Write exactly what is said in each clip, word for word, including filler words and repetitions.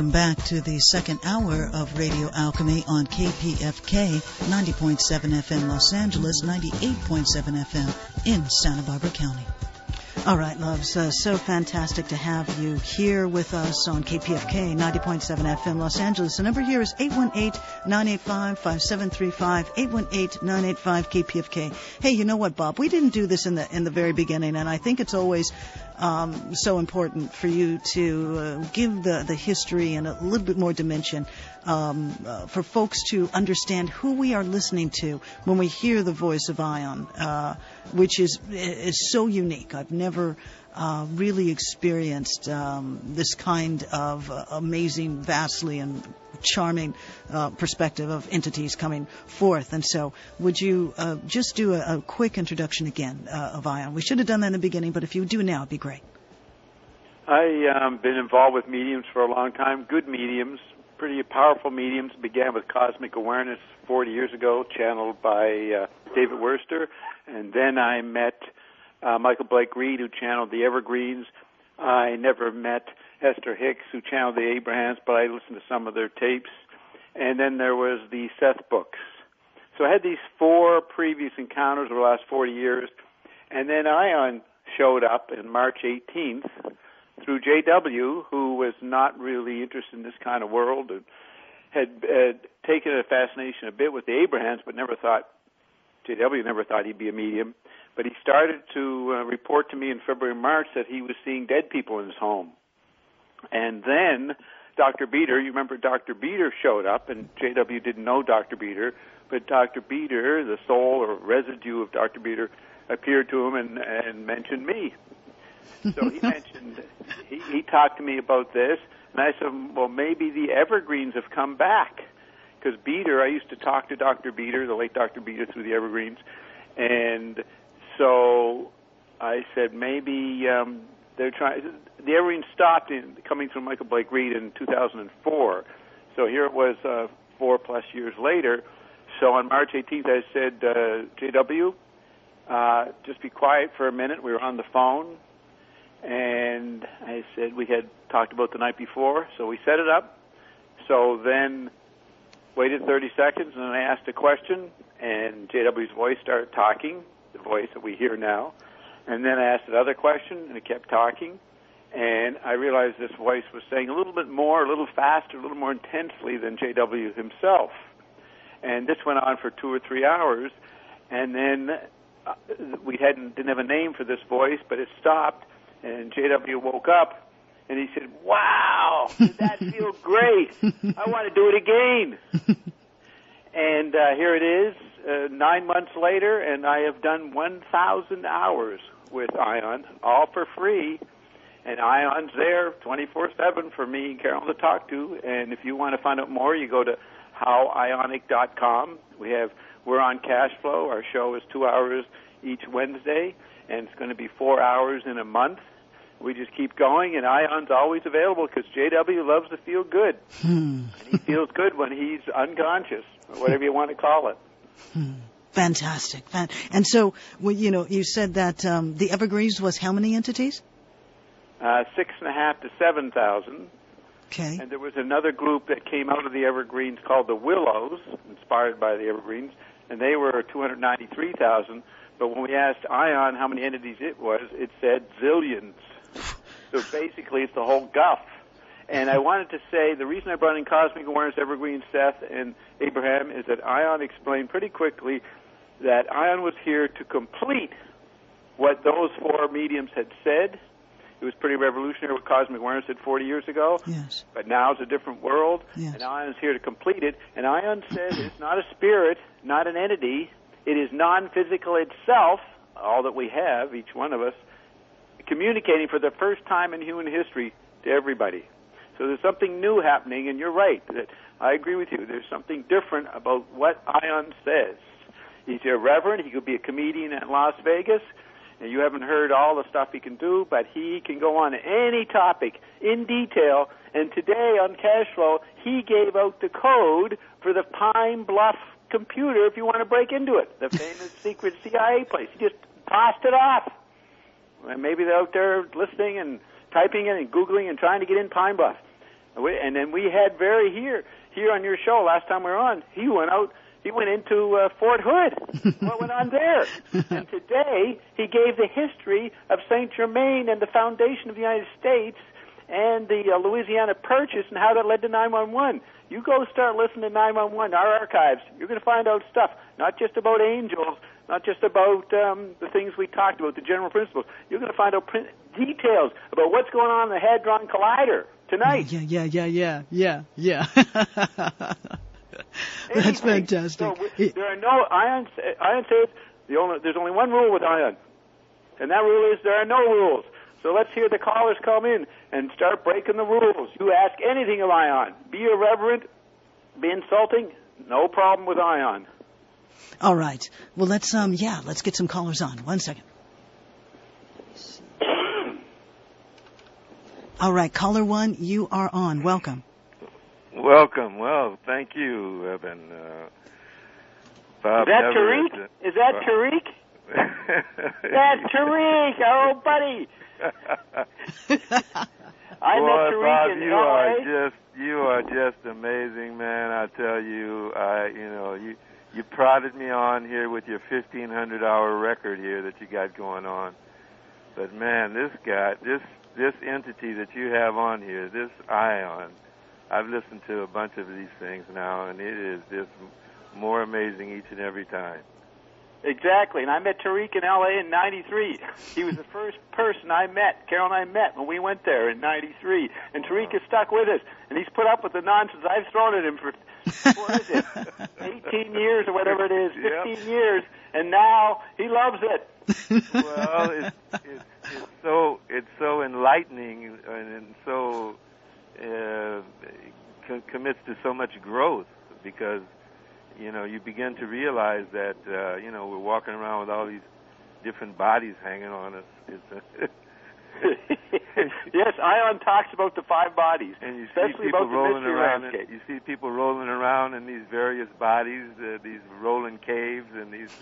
Back to the second hour of Radio Alchemy on K P F K, ninety point seven F M Los Angeles, ninety-eight point seven F M in Santa Barbara County. All right, loves, uh, so fantastic to have you here with us on K P F K, ninety point seven F M Los Angeles. The number here is eight one eight, nine eight five, five seven three five, eight one eight, nine eight five, K P F K. Hey, you know what, Bob? We didn't do this in the in the very beginning, and I think it's always um, so important for you to uh, give the, the history and a little bit more dimension um, uh, for folks to understand who we are listening to when we hear the voice of Ion, uh, which is is so unique. I've never uh, really experienced um, this kind of uh, amazing, vastly and charming uh, perspective of entities coming forth. And so would you uh, just do a, a quick introduction again uh, of Ion? We should have done that in the beginning, but if you do now, it'd be great. I've um, been involved with mediums for a long time, good mediums, pretty powerful mediums. Began with Cosmic Awareness forty years ago, channeled by uh, David Worster. And then I met uh, Michael Blake Reed, who channeled the Evergreens. I never met Esther Hicks, who channeled the Abrahams, but I listened to some of their tapes. And then there was the Seth books. So I had these four previous encounters over the last forty years. And then Ion showed up on March eighteenth through J W, who was not really interested in this kind of world, and had uh, taken a fascination a bit with the Abrahams, but never thought, J W never thought he'd be a medium. But he started to uh, report to me in February and March that he was seeing dead people in his home. And then Doctor Beater, you remember Doctor Beater showed up, and J W didn't know Doctor Beater, but Doctor Beater, the soul or residue of Doctor Beater, appeared to him and, and mentioned me. So he mentioned, he, he talked to me about this, and I said, well, maybe the Evergreens have come back. Because Beater, I used to talk to Doctor Beater, the late Doctor Beater, through the Evergreens, and so I said maybe um, they're trying. The Evergreens stopped in, coming through Michael Blake Reed in two thousand four, so here it was uh, four plus years later. So on March eighteenth, I said, uh, J W, uh, just be quiet for a minute. We were on the phone, and I said we had talked about the night before, so we set it up. So then waited thirty seconds, and then I asked a question, and J W's voice started talking, the voice that we hear now. And then I asked another question, and it kept talking. And I realized this voice was saying a little bit more, a little faster, a little more intensely than J W himself. And this went on for two or three hours. And then uh, we hadn't didn't have a name for this voice, but it stopped. And J W woke up, and he said, wow, did that feel great? I want to do it again. And uh, here it is, uh, nine months later, and I have done one thousand hours with Ion, all for free. And Ion's there twenty-four seven for me and Carol to talk to. And if you want to find out more, you go to how ionic dot com. We have, we're on Cash Flow. Our show is two hours each Wednesday, and it's going to be four hours in a month. We just keep going, and Ion's always available because J W loves to feel good. Hmm. And he feels good when he's unconscious, or whatever you want to call it. Hmm. Fantastic. And so, well, you know, you said that um, the Evergreens was how many entities? Uh, six and a half to seven thousand. Okay. And there was another group that came out of the Evergreens called the Willows, inspired by the Evergreens, and they were two hundred ninety-three thousand. But when we asked Ion how many entities it was, it said zillions. So basically, it's the whole guff. And I wanted to say the reason I brought in Cosmic Awareness, Evergreen, Seth, and Abraham is that Ion explained pretty quickly that Ion was here to complete what those four mediums had said. It was pretty revolutionary what Cosmic Awareness did forty years ago. Yes. But now it's a different world, yes. And Ion's here to complete it. And Ion says it's not a spirit, not an entity. It is non-physical itself, all that we have, each one of us, communicating for the first time in human history to everybody. So there's something new happening, and you're right. That I agree with you. There's something different about what Ion says. He's irreverent. He could be a comedian in Las Vegas. And you haven't heard all the stuff he can do, but he can go on any topic in detail. And today on Cashflow, he gave out the code for the Pine Bluff computer if you want to break into it, the famous secret C I A place. He just tossed it off. And maybe they're out there listening and typing in and Googling and trying to get in Pine Bluff. And then we had Barry here, here on your show last time we were on. He went out, he went into uh, Fort Hood. What went on there? And today he gave the history of Saint Germain and the foundation of the United States and the uh, Louisiana Purchase and how that led to nine one one. You go start listening to nine one one, our archives. You're going to find out stuff, not just about angels, not just about um, the things we talked about, the general principles. You're going to find out print details about what's going on in the Hadron Collider tonight. Yeah, yeah, yeah, yeah, yeah, yeah. That's fantastic. So we, there are no ion. Ion says the only, there's only one rule with ion, and that rule is there are no rules. So let's hear the callers come in and start breaking the rules. You ask anything of ion. Be irreverent, be insulting, no problem with ion. All right. Well, let's um, yeah, let's get some callers on. One second. All right, caller one, you are on. Welcome. Welcome. Well, thank you, Evan. Uh, Bob Is that Never, Tariq? uh, Is that Bob. Tariq? That's Tariq, our old buddy. I Boy, met Tariq Bob, in you L A. are just you are just amazing, man. I tell you, I you know you you prodded me on here with your fifteen hundred hour record here that you got going on. But man, this guy, this this entity that you have on here, this ion, I've listened to a bunch of these things now, and it is just more amazing each and every time. Exactly, and I met Tariq in L A in ninety-three. He was the first person I met, Carol and I met when we went there in ninety-three. And Tariq has stuck with us, and he's put up with the nonsense I've thrown at him for, what is it, eighteen years or whatever it is, fifteen yep. years, and now he loves it. Well, it's, it's, it's so it's so enlightening and, and so uh, co- commits to so much growth because, you know, you begin to realize that, uh, you know, we're walking around with all these different bodies hanging on us. It's yes, Ion talks about the five bodies, and you especially see people about the rolling mystery around. landscape. In, you see people rolling around in these various bodies, uh, these rolling caves, and these.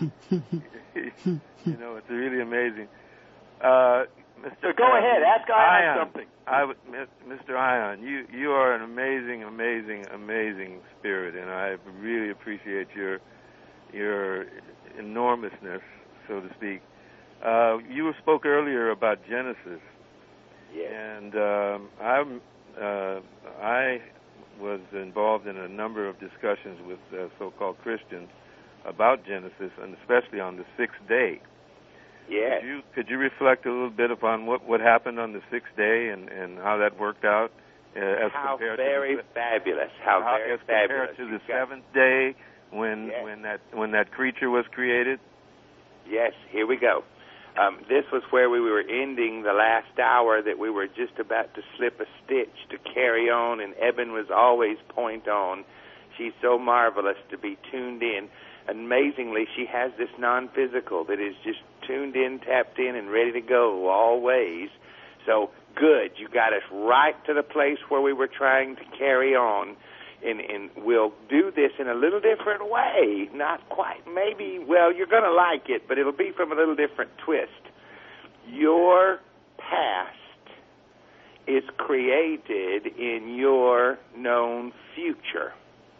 You know, it's really amazing. Uh, Mister So go uh, ahead, ask Ion, Ion something. I would, Mister Ion, you you are an amazing, amazing, amazing spirit, and I really appreciate your your enormousness, so to speak. Uh, you spoke earlier about Genesis, yes. and um, I'm uh, I was involved in a number of discussions with uh, so-called Christians about Genesis, and especially on the sixth day. Yes. Could you, could you reflect a little bit upon what, what happened on the sixth day and, and how that worked out uh, as how compared very to the, fabulous! How, how very as fabulous! compared to the You've got, seventh day when yes. when that when that creature was created? Yes, here we go. Um, this was where we were ending the last hour that we were just about to slip a stitch to carry on, and Eben was always point on. She's so marvelous to be tuned in. Amazingly, she has this non-physical that is just tuned in, tapped in, and ready to go always. So good. You got us right to the place where we were trying to carry on. And, and we'll do this in a little different way. Not quite, maybe, well, you're going to like it, but it'll be from a little different twist. Your past is created in your known future.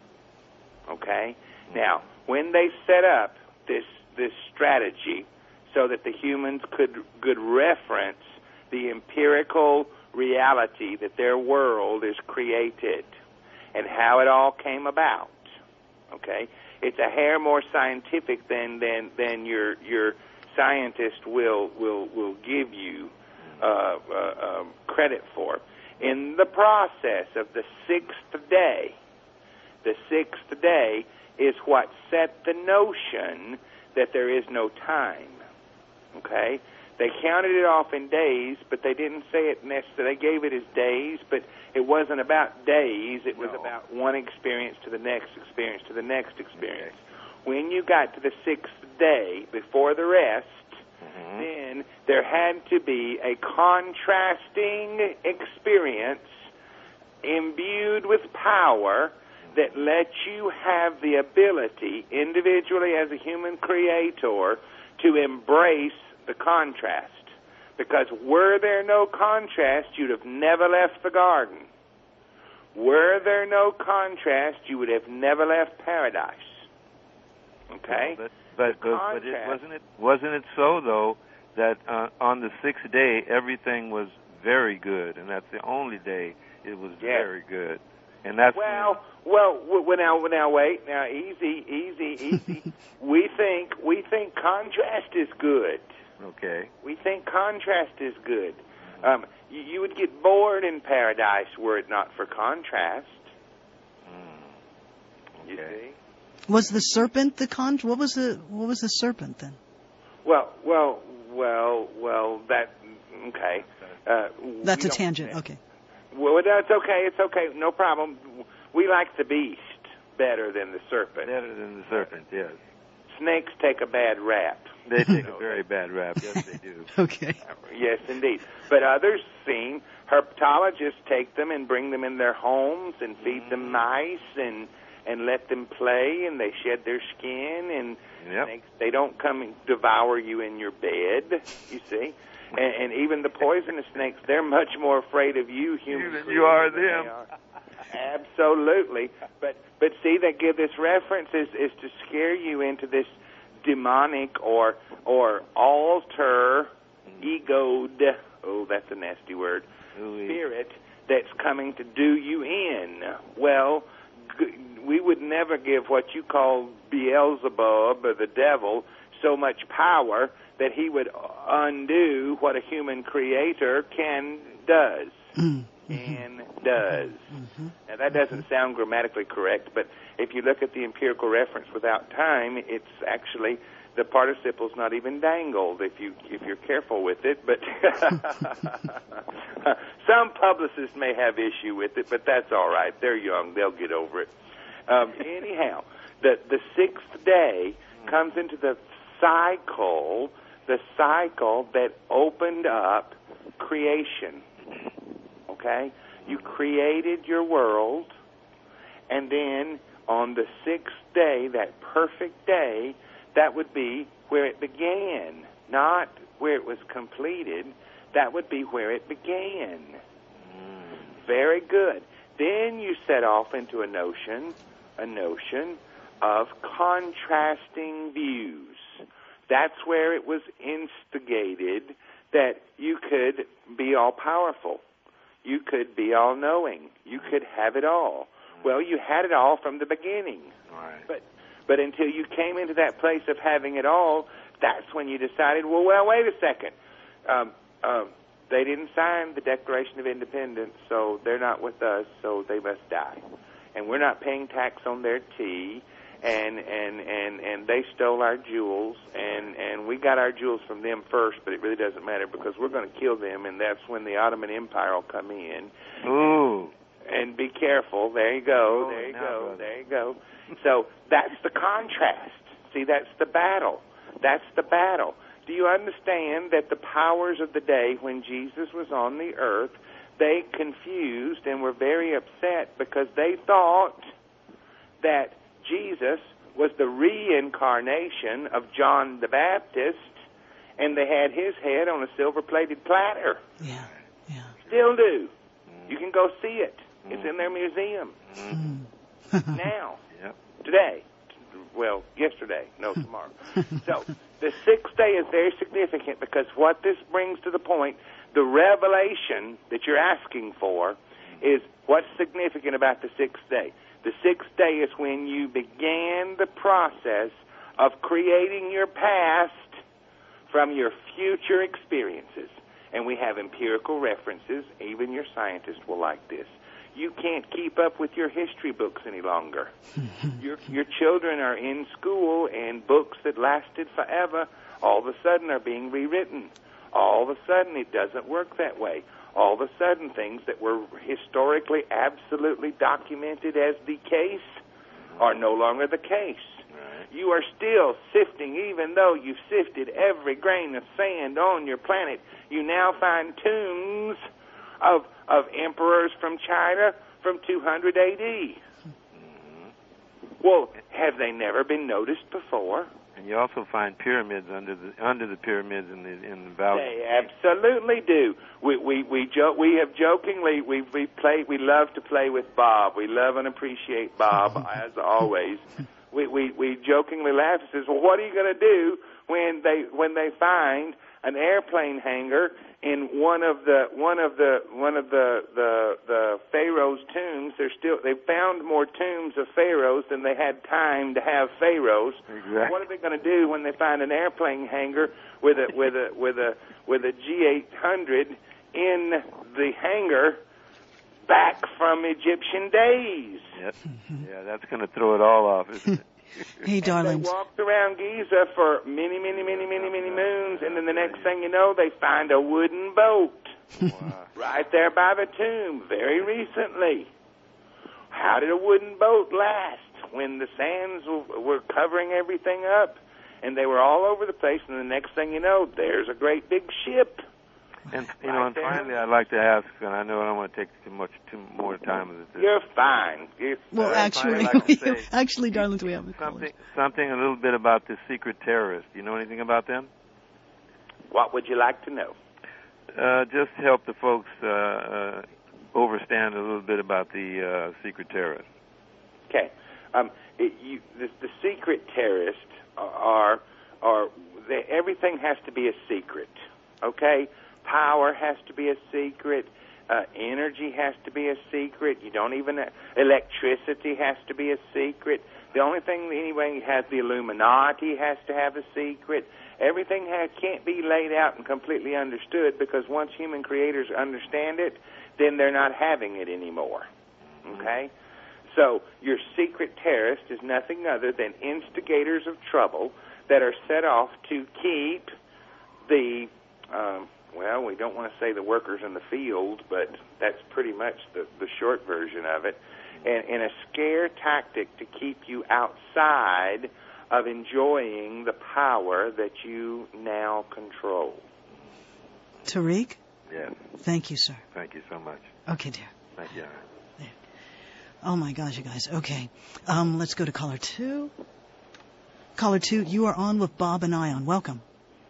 Okay? Now, when they set up this this strategy so that the humans could could reference the empirical reality that their world is created and how it all came about, okay? It's a hair more scientific than than, than your your scientist will will will give you uh, uh, um, credit for. In the process of the sixth day, the sixth day is what set the notion that there is no time, okay? They counted it off in days, but they didn't say it necessarily. They gave it as days, but it wasn't about days. It was No. about one experience to the next experience to the next experience. When you got to the sixth day, before the rest, Mm-hmm. then there had to be a contrasting experience imbued with power that lets you have the ability, individually as a human creator, to embrace the contrast. Because were there no contrast, you'd have never left the garden. Were there no contrast, you would have never left paradise. Okay? But but, but, but it, wasn't it wasn't it so though that uh, on the sixth day everything was very good, and that's the only day it was yeah. very good, and that's well, well, well, now, now, wait, now, easy, easy, easy. we think we think contrast is good. Okay. We think contrast is good. Um, you, you would get bored in paradise were it not for contrast. Mm. Okay. You see? Was the serpent the con? What was the what was the serpent then? Well, well, well, well. That okay. Uh, That's a tangent. Okay. Well, that's okay. It's okay. No problem. We like the beast better than the serpent. Better than the serpent, yes. Snakes take a bad rap. They take a very bad rap. Yes, they do. Okay. Yes, indeed. But others seem, herpetologists take them and bring them in their homes and feed mm. them mice and and let them play, and they shed their skin, and yep. snakes, they don't come and devour you in your bed, you see. And, and even the poisonous snakes, they're much more afraid of you, human Even you are them. Are. Absolutely. But but see, they give this reference is, is to scare you into this demonic or or alter egoed, oh, that's a nasty word, Ooh, spirit that's coming to do you in. Well, g- we would never give what you call Beelzebub or the devil so much power that he would undo what a human creator can, does, Mm-hmm. and does. Mm-hmm. Now, that doesn't sound grammatically correct, but if you look at the empirical reference without time, it's actually, the participle's not even dangled if, you, if you're careful with it, but some publicists may have issue with it, but that's all right. They're young. They'll get over it. Um, anyhow, the, the sixth day comes into the cycle, the cycle that opened up creation, okay? You created your world, and then on the sixth day, that perfect day, that would be where it began, not where it was completed. That would be where it began. Very good. Then you set off into a notion, a notion of contrasting views. That's where it was instigated that you could be all-powerful. You could be all-knowing. You could have it all. Well, you had it all from the beginning. Right. But but until you came into that place of having it all, that's when you decided, well, well, wait a second. Um, um, they didn't sign the Declaration of Independence, so they're not with us, so they must die. And we're not paying tax on their tea, and and, and, and they stole our jewels, and, and we got our jewels from them first, but it really doesn't matter because we're going to kill them, and that's when the Ottoman Empire will come in. Ooh. And be careful. There you go. Oh, there you now, go. brother. There you go. So that's the contrast. See, that's the battle. That's the battle. Do you understand that the powers of the day when Jesus was on the earth, they confused and were very upset because they thought that Jesus was the reincarnation of John the Baptist, and they had his head on a silver-plated platter. Yeah, yeah. Still do. You can go see it. It's in their museum. Mm. Now, Yep. today, well, yesterday, no, tomorrow. So the sixth day is very significant because what this brings to the point, the revelation that you're asking for is what's significant about the sixth day. The sixth day is when you began the process of creating your past from your future experiences. And we have empirical references. Even your scientists will like this. You can't keep up with your history books any longer. your your children are in school, and books that lasted forever all of a sudden are being rewritten. All of a sudden, it doesn't work that way. All of a sudden, things that were historically absolutely documented as the case are no longer the case. You are still sifting, even though you've sifted every grain of sand on your planet. You now find tombs of of emperors from China from two hundred A D. Well, have they never been noticed before? And you also find pyramids under the under the pyramids in the in the valley. They absolutely do. We we we joke. We have jokingly we we play. We love to play with Bob. We love and appreciate Bob as always. We we we jokingly laugh and says, "Well, what are you going to do when they when they find an airplane hangar in one of the one of the one of the the, the Pharaoh's tombs? They're still they found more tombs of pharaohs than they had time to have pharaohs. Exactly. What are they going to do when they find an airplane hangar with a with a with a with a G eight hundred in the hangar back from Egyptian days?" Yep. Yeah, that's going to throw it all off, isn't it? Hey, darlings. They walked around Giza for many, many, many, many, many moons, and then the next thing you know, they find a wooden boat Wow. right there by the tomb very recently. How did a wooden boat last when the sands were covering everything up, and they were all over the place, and the next thing you know, there's a great big ship. And you know, and finally, I'd like to ask, and I know I don't want to take too much too more time with this. You're fine. You're Well, Uh, actually, I'd like to say actually, darlings, we have a caller. something something a little bit about the secret terrorists. Do you know anything about them? What would you like to know? Uh, just help the folks uh, uh, overstand a little bit about the uh, secret terrorists. Okay. Um, it, you, the, the secret terrorists are are they, everything has to be a secret. Okay. Power has to be a secret. Uh, energy has to be a secret. You don't even uh, electricity has to be a secret. The only thing anyway has the Illuminati has to have a secret. Everything has, can't be laid out and completely understood, because once human creators understand it, then they're not having it anymore. Okay? So your secret terrorist is nothing other than instigators of trouble that are set off to keep the, um, well, we don't want to say the workers in the field, but that's pretty much the, the short version of it, and in a scare tactic to keep you outside of enjoying the power that you now control. Tariq? Yes. Thank you, sir. Thank you so much. Okay, dear. Thank you. Oh, my gosh, you guys. Okay. Um, let's go to caller two. Caller two, you are on with Bob and Ion. Welcome.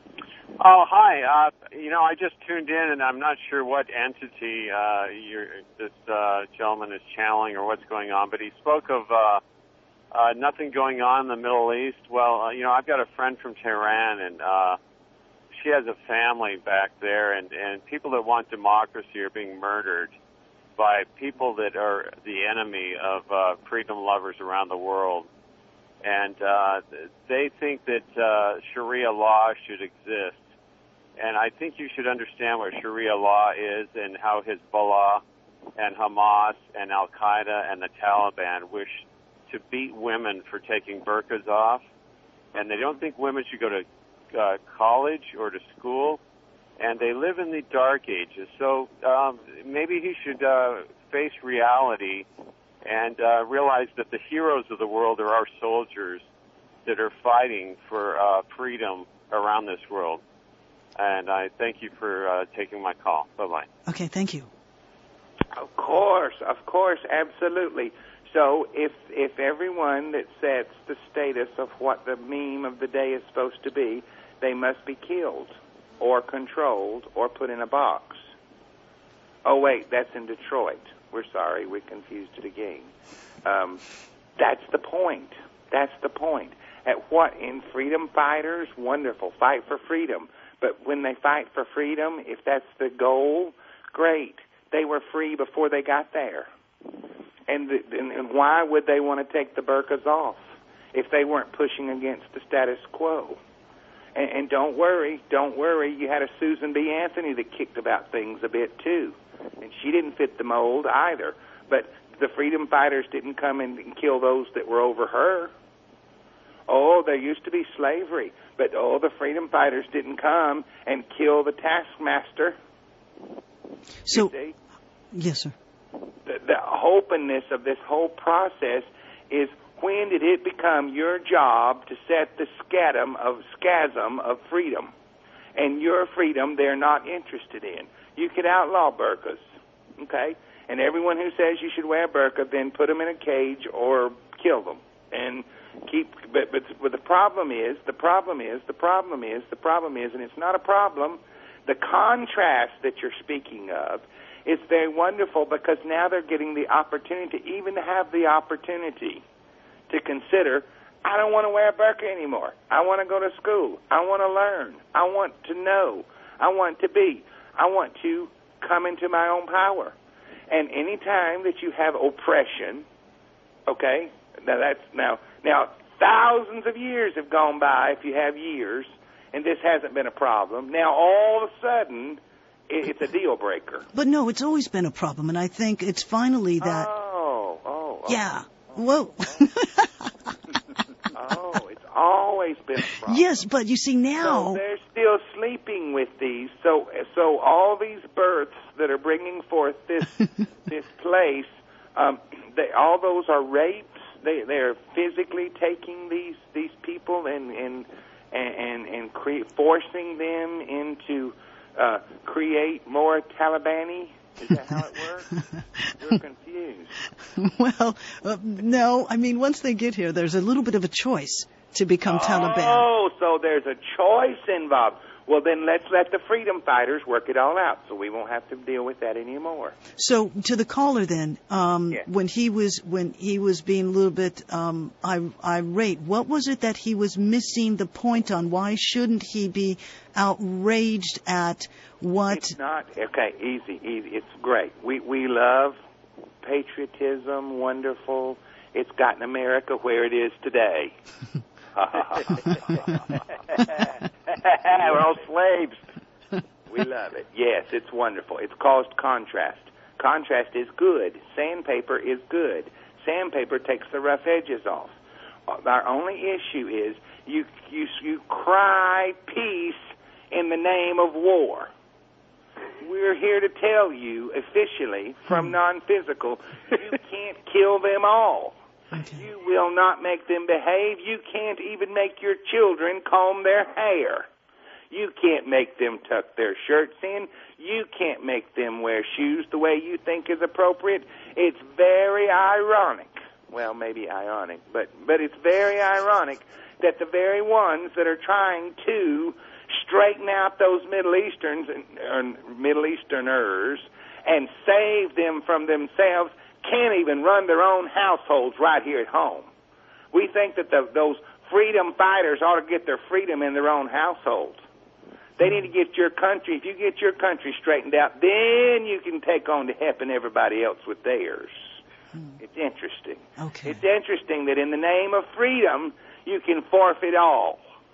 Oh, hi. Uh, you know, I just tuned in, and I'm not sure what entity uh, you're, this uh, gentleman is channeling or what's going on, but he spoke of uh, uh, nothing going on in the Middle East. Well, uh, you know, I've got a friend from Tehran, and uh, she has a family back there, and, and people that want democracy are being murdered by people that are the enemy of uh, freedom lovers around the world. And uh, they think that uh, Sharia law should exist. And I think you should understand what Sharia law is and how Hezbollah and Hamas and Al-Qaeda and the Taliban wish to beat women for taking burqas off. And they don't think women should go to uh, college or to school. And they live in the dark ages. So um, maybe he should uh, face reality and uh, realize that the heroes of the world are our soldiers that are fighting for uh, freedom around this world. And I thank you for uh, taking my call. Bye-bye. Okay, thank you. Of course, of course, absolutely. So if if everyone that sets the status of what the meme of the day is supposed to be, they must be killed or controlled or put in a box. Oh, wait, that's in Detroit. We're sorry, we confused it again. Um, that's the point. That's the point. At what, in freedom fighters, wonderful, fight for freedom. But when they fight for freedom, if that's the goal, great. They were free before they got there. And, the, and, and why would they want to take the burqas off if they weren't pushing against the status quo? And, and don't worry, don't worry, you had a Susan B. Anthony that kicked about things a bit too. And she didn't fit the mold either. But the freedom fighters didn't come in and kill those that were over her. Oh, there used to be slavery, but oh, the freedom fighters didn't come and kill the taskmaster. So, You see? yes, sir. The, the openness of this whole process is, when did it become your job to set the schism of schism of freedom? And your freedom they're not interested in. You could outlaw burqas, okay? And everyone who says you should wear a burqa, then put them in a cage or kill them. and keep. But, but but the problem is, the problem is, the problem is, the problem is, and it's not a problem. The contrast that you're speaking of is very wonderful because now they're getting the opportunity to even have the opportunity to consider, I don't want to wear a burqa anymore. I want to go to school. I want to learn. I want to know. I want to be. I want to come into my own power. And any time that you have oppression, okay, now that's now now thousands of years have gone by if you have years, and this hasn't been a problem. Now all of a sudden, it's a deal breaker. But no, it's always been a problem, and I think it's finally that. Oh, oh, oh. Yeah. Whoa. Oh, it's always been a problem. Yes, but you see now. So they're still sleeping with these. So, so all these births that are bringing forth this this place, um, they, all those are rapes. They they're physically taking these these people and and and and cre- forcing them into uh, create more Talibani. Is that how it works? You're confused. Well, uh, no. I mean, once they get here, there's a little bit of a choice to become oh, Taliban. Oh, so there's a choice involved. Well, then let's let the freedom fighters work it all out, so we won't have to deal with that anymore. So to the caller, then, um, yeah. when he was when he was being a little bit um, irate, what was it that he was missing the point on? Why shouldn't he be outraged at what? It's not okay. Easy, easy. It's great. We we love patriotism. Wonderful. It's gotten America where it is today. We're all slaves. We love it. Yes, it's wonderful. It's caused contrast. Contrast is good. Sandpaper is good. Sandpaper takes the rough edges off. Our only issue is you you you cry peace in the name of war. We're here to tell you officially from non-physical, you can't kill them all. Okay. You will not make them behave. You can't even make your children comb their hair. You can't make them tuck their shirts in. You can't make them wear shoes the way you think is appropriate. It's very ironic. Well, maybe ionic, but, but it's very ironic that the very ones that are trying to straighten out those Middle Easterns, or Middle Easterners and save them from themselves can't even run their own households right here at home. We think that the, those freedom fighters ought to get their freedom in their own households. They need to get your country. If you get your country straightened out, then you can take on to helping everybody else with theirs. Hmm. It's interesting. Okay. It's interesting that in the name of freedom, you can forfeit all.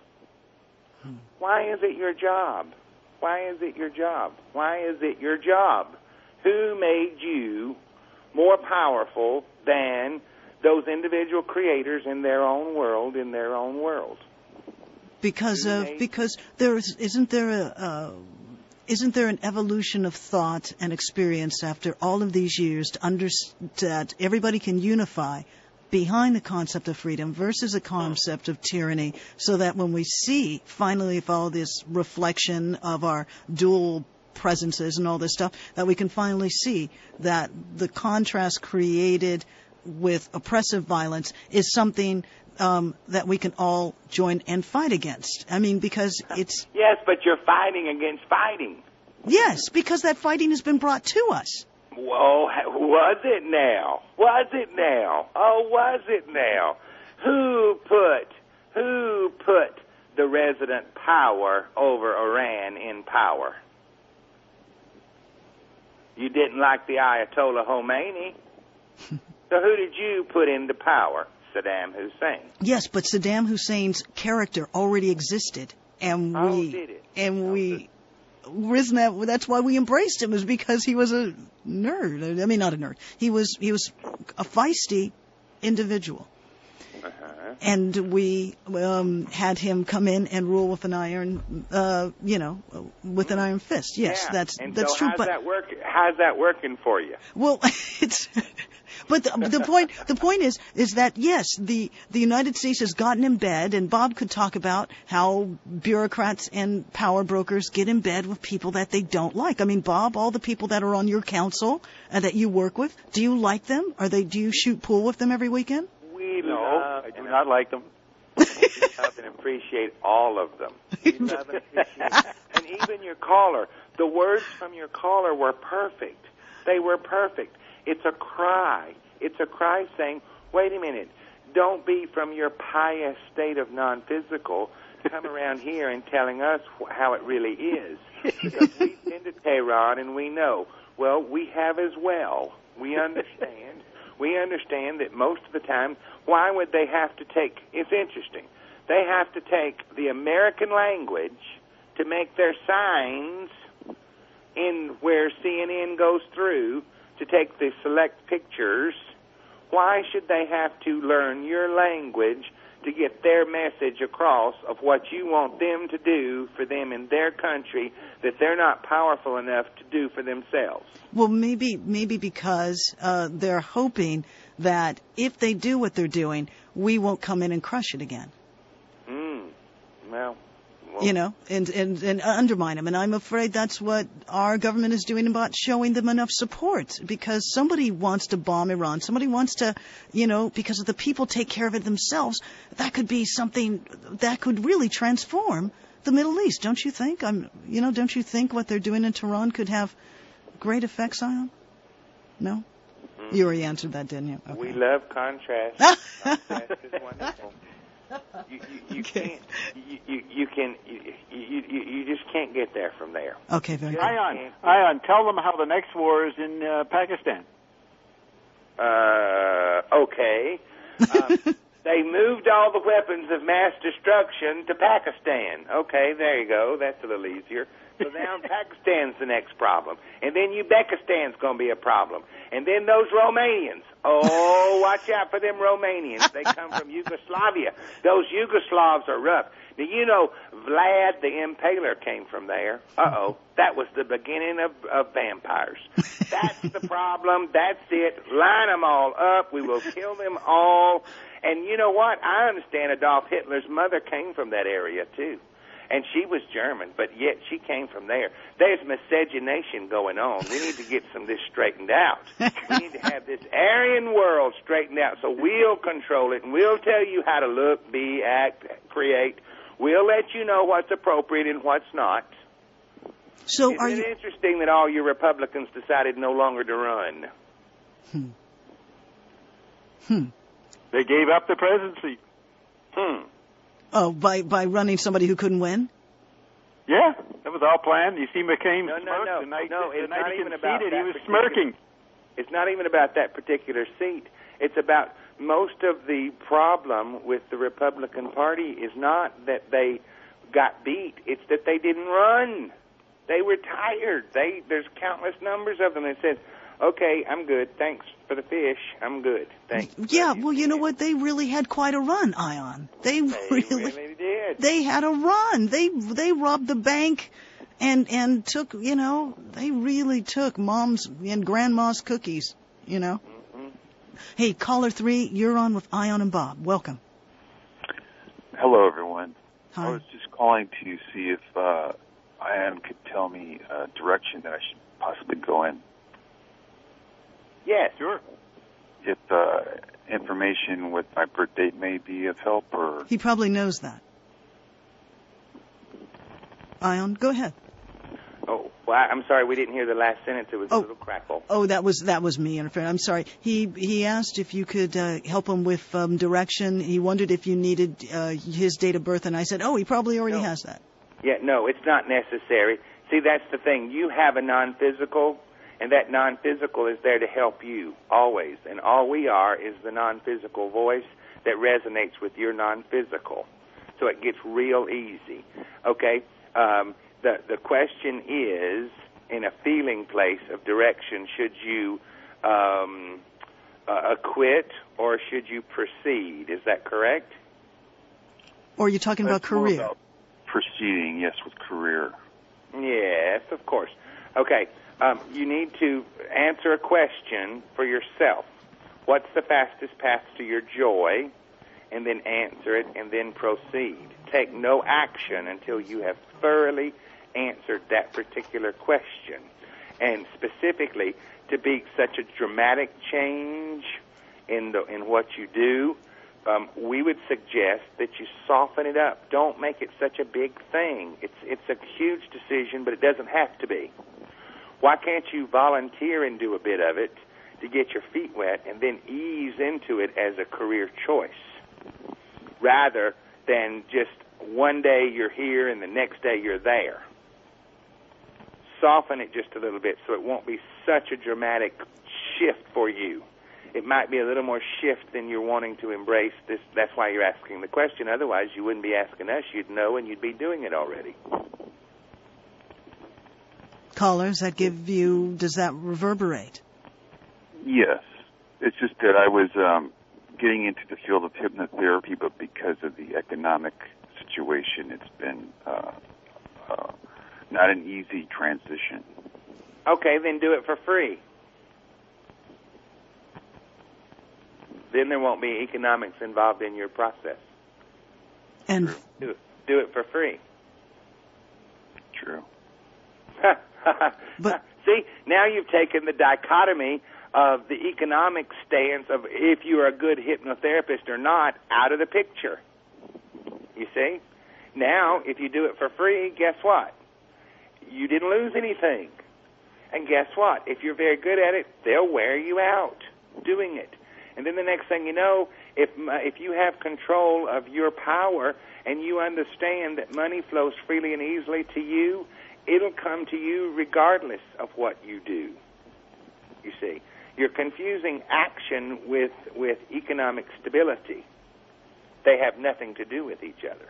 Hmm. Why is it your job? Why is it your job? Why is it your job? Who made you more powerful than those individual creators in their own world, in their own world? Because of because there is, isn't there a uh, isn't there an evolution of thought and experience after all of these years to understand that everybody can unify behind the concept of freedom versus a concept of tyranny, so that when we see finally if all this reflection of our dual presences and all this stuff, that we can finally see that the contrast created with oppressive violence is something um, that we can all join and fight against. I mean, because it's... Yes, but you're fighting against fighting. Yes, because that fighting has been brought to us. Whoa, was it now? Was it now? Oh, was it now? Who put, who put the resident power over Iran in power? You didn't like the Ayatollah Khomeini. So who did you put into power? Saddam Hussein. Yes, but Saddam Hussein's character already existed, and we oh, did it? and oh, we isn't that that's why we embraced him, is because he was a nerd. I mean, not a nerd. He was he was a feisty individual. Uh-huh. And we um, had him come in and rule with an iron, uh, you know, with an iron fist. Yes, yeah. that's and that's so true. How's but that work? How's that working for you? Well, it's. But the, the point the point is is that yes, the the United States has gotten in bed, and Bob could talk about how bureaucrats and power brokers get in bed with people that they don't like. I mean, Bob, all the people that are on your council and that you work with, do you like them? Are they? Do you shoot pool with them every weekend? We no, love I do not like them. We love and appreciate all of them. We love and appreciate, and even your caller. The words from your caller were perfect. They were perfect. It's a cry. It's a cry saying, "Wait a minute! Don't be from your pious state of non-physical. Come around here and telling us wh- how it really is." Because we've been to Tehran and we know. Well, we have as well. We understand. We understand that most of the time, why would they have to take, it's interesting, they have to take the American language to make their signs in where C N N goes through to take the select pictures. Why should they have to learn your language to get their message across of what you want them to do for them in their country that they're not powerful enough to do for themselves? Well, maybe maybe because uh, they're hoping that if they do what they're doing, we won't come in and crush it again. Mm. Well, well, you know, and, and, and undermine them. And I'm afraid that's what our government is doing about showing them enough support, because somebody wants to bomb Iran. Somebody wants to, you know, because if the people take care of it themselves, that could be something that could really transform the Middle East. Don't you think? I'm, you know, don't you think what they're doing in Tehran could have great effects on? No? Mm-hmm. You already answered that, didn't you? Okay. We love contrast. Contrast is wonderful. You, you, you okay. can't. You, you, you can. You, you, you just can't get there from there. Okay, very good. Ion, Ion, tell them how the next war is in uh, Pakistan. Uh, okay. Um, they moved all the weapons of mass destruction to Pakistan. Okay, there you go. That's a little easier. So now Pakistan's the next problem. And then Uzbekistan's going to be a problem. And then those Romanians. Oh, watch out for them Romanians. They come from Yugoslavia. Those Yugoslavs are rough. Now, you know, Vlad the Impaler came from there. Uh-oh. That was the beginning of, of vampires. That's the problem. That's it. Line them all up. We will kill them all. And you know what? I understand Adolf Hitler's mother came from that area, too. And she was German, but yet she came from there. There's miscegenation going on. We need to get some of this straightened out. We need to have this Aryan world straightened out, so we'll control it, and we'll tell you how to look, be, act, create. We'll let you know what's appropriate and what's not. So Isn't are it you... interesting that all your Republicans decided no longer to run? Hmm. Hmm. They gave up the presidency. Hmm. Oh, by by running somebody who couldn't win? Yeah, that was all planned. You see McCain no, smirk no, no. the night, no, the it's night not he even about conceded, that he was particular, smirking. It's not even about that particular seat. It's about most of the problem with the Republican Party is not that they got beat. It's that they didn't run. They were tired. They There's countless numbers of them that said, okay, I'm good. Thanks for the fish. I'm good. Thanks. Yeah, well, you know what? They really had quite a run, Ion. They, they really, really did. They had a run. They they robbed the bank and and took, you know, they really took mom's and grandma's cookies, you know. Mm-hmm. Hey, caller three, you're on with Ion and Bob. Welcome. Hello, everyone. Hi. I was just calling to see if uh, Ion could tell me a direction that I should possibly go in. Yes, sure. If uh, information with my birth date may be of help, or... He probably knows that. Ion, go ahead. Oh, well, I'm sorry, we didn't hear the last sentence. It was oh. a little crackle. Oh, that was that was me. I'm sorry. He he asked if you could uh, help him with um, direction. He wondered if you needed uh, his date of birth, and I said, oh, he probably already no. has that. Yeah, no, it's not necessary. See, that's the thing. You have a non-physical, and that non-physical is there to help you, always. And all we are is the non-physical voice that resonates with your non-physical. So it gets real easy. Okay? Um, the, the question is, in a feeling place of direction, should you um, uh, acquit or should you proceed? Is that correct? Or are you talking That's about career? About proceeding, yes, with career. Yes, of course. Okay. Um, you need to answer a question for yourself. What's the fastest path to your joy? And then answer it, and then proceed. Take no action until you have thoroughly answered that particular question. And specifically, to be such a dramatic change in the in what you do, um, we would suggest that you soften it up. Don't make it such a big thing. It's it's a huge decision, but it doesn't have to be. Why can't you volunteer and do a bit of it to get your feet wet and then ease into it as a career choice, rather than just one day you're here and the next day you're there? Soften it just a little bit so it won't be such a dramatic shift for you. It might be a little more shift than you're wanting to embrace. This, that's why you're asking the question. Otherwise, you wouldn't be asking us. You'd know and you'd be doing it already. Callers, that give you, does that reverberate? Yes. It's just that I was um, getting into the field of hypnotherapy, but because of the economic situation, it's been uh, uh, not an easy transition. Okay, then do it for free. Then there won't be economics involved in your process. And do it, do it for free. True. But see, now you've taken the dichotomy of the economic stance of if you're a good hypnotherapist or not out of the picture. You see? Now, if you do it for free, guess what? You didn't lose anything. And guess what? If you're very good at it, they'll wear you out doing it. And then the next thing you know, if if you have control of your power and you understand that money flows freely and easily to you, it'll come to you regardless of what you do. You see, you're confusing action with with economic stability. They have nothing to do with each other.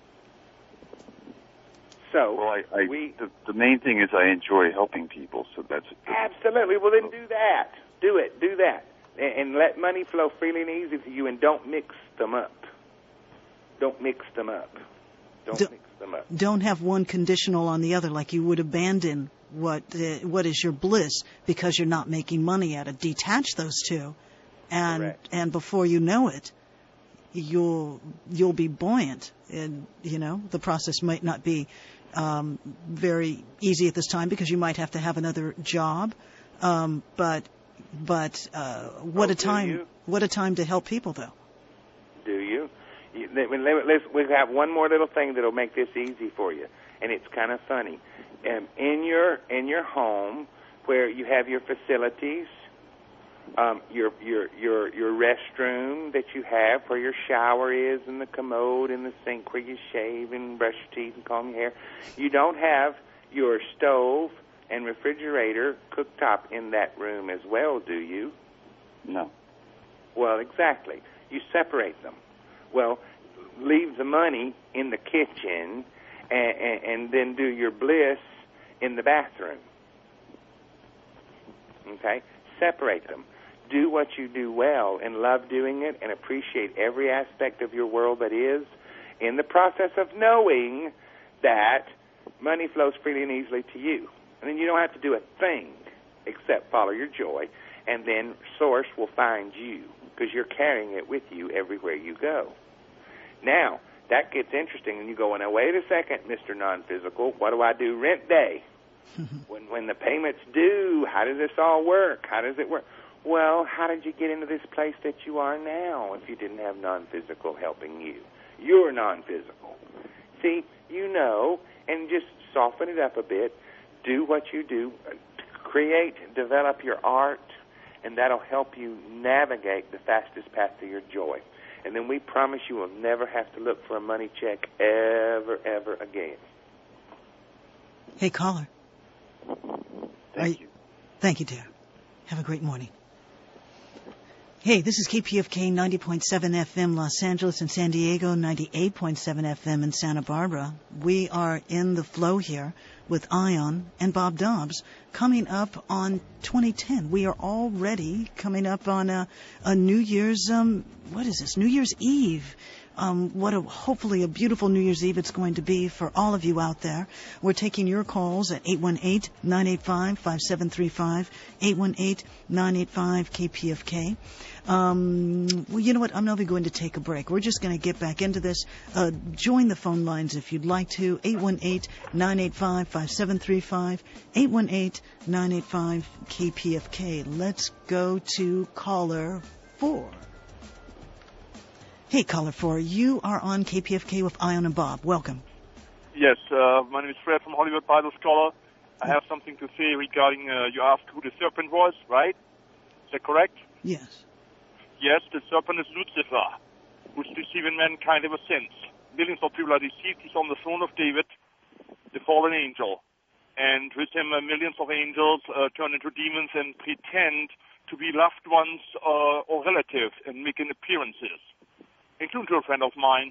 So, well, I, I, we the, the main thing is I enjoy helping people, so that's absolutely. Well, then do that. Do it. Do that. And let money flow freely and easy to you, and don't mix them up. Don't mix them up. Don't Do, mix them up. Don't have one conditional on the other, like you would abandon what uh, what is your bliss because you're not making money at it. Detach those two, and Correct. and before you know it, you'll you'll be buoyant. And you know the process might not be um, very easy at this time because you might have to have another job, um, but. But uh, what oh, a time! You? What a time to help people, though. Do you? you let's, we have one more little thing that'll make this easy for you, and it's kind of funny. Um, in your in your home, where you have your facilities, um, your your your your restroom that you have, where your shower is, and the commode, and the sink where you shave and brush your teeth and comb your hair, you don't have your stove and refrigerator cooktop in that room as well, do you? No. Well, exactly. You separate them. Well, leave the money in the kitchen and, and, and then do your bliss in the bathroom. Okay? Separate them. Do what you do well and love doing it and appreciate every aspect of your world that is in the process of knowing that money flows freely and easily to you. And then you don't have to do a thing except follow your joy, and then Source will find you because you're carrying it with you everywhere you go. Now, that gets interesting, and you go, now, wait a second, Mister Non-Physical, what do I do rent day? when when the payment's due, how does this all work? How does it work? Well, how did you get into this place that you are now if you didn't have non-physical helping you? You're non-physical. See, you know, and just soften it up a bit. Do what you do, create, develop your art, and that'll help you navigate the fastest path to your joy. And then we promise you will never have to look for a money check ever, ever again. Hey, caller. Thank you, you. Thank you, dear. Have a great morning. Hey, this is K P F K ninety point seven F M Los Angeles and San Diego, ninety-eight point seven F M in Santa Barbara. We are in the flow here with Ion and Bob Dobbs coming up on twenty ten. We are already coming up on a, a New Year's, um, what is this, New Year's Eve. Um, what a, hopefully a beautiful New Year's Eve it's going to be for all of you out there. We're taking your calls at eight one eight, nine eight five, five seven three five, eight one eight, nine eight five, K P F K. Um, well, you know what? I'm not even going to take a break. We're just going to get back into this. Uh, join the phone lines if you'd like to. eight one eight, nine eight five, five seven three five, eight one eight, nine eight five, K P F K. Let's go to caller four. Hey, caller four, you are on K P F K with Ion and Bob. Welcome. Yes, uh, my name is Fred from Hollywood Bible Scholar. I have something to say regarding, uh, you asked who the serpent was, right? Is that correct? Yes. Yes, the serpent is Lucifer, who's deceiving mankind ever since. Millions of people are deceived. He's on the throne of David, the fallen angel. And with him, uh, millions of angels uh, turn into demons and pretend to be loved ones uh, or relatives and making appearances, including to a friend of mine.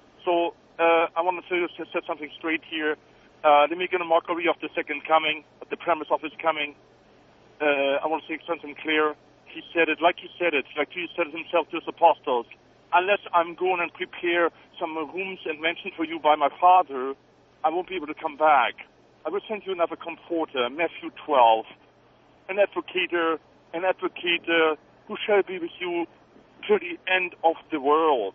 So uh, I want to say, set something straight here. Uh, they're making a mockery of the second coming, of the premise of his coming. Uh, I want to say something clear. He said it like he said it, like Jesus said it himself to his apostles. Unless I'm going and prepare some rooms and mansions for you by my Father, I won't be able to come back. I will send you another comforter, Matthew twelve, an advocator, an advocator who shall be with you till the end of the world.